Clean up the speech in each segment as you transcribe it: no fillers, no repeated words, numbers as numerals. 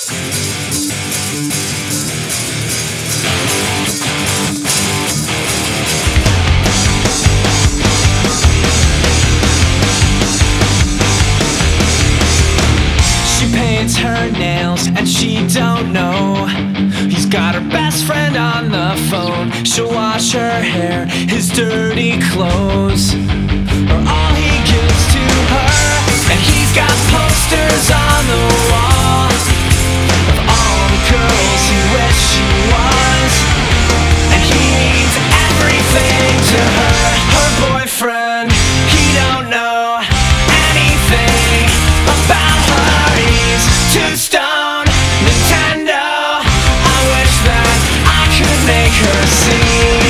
She paints her nails and she don't know he's got her best friend on the phone. She'll wash her hair, his dirty clothes are all he gives to her. And he's got posters on the wall of all the girls he wished she was. And he means everything to her. Her boyfriend, he don't know anything about her. He's too stoned, Nintendo. I wish that I could make her see.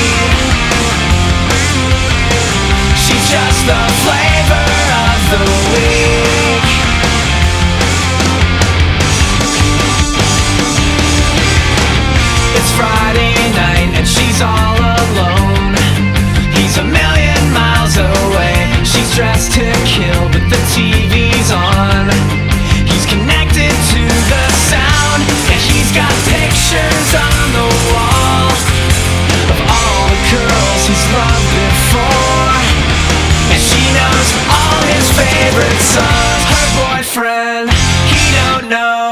She's just the flavor of the week. It's Friday night and she's all alone. He's a million miles away. She's dressed to kill but the TV's on. He's connected to the sound and he's got pictures on the wall of all the girls he's loved before. And she knows all his favorite songs. Her boyfriend, he don't know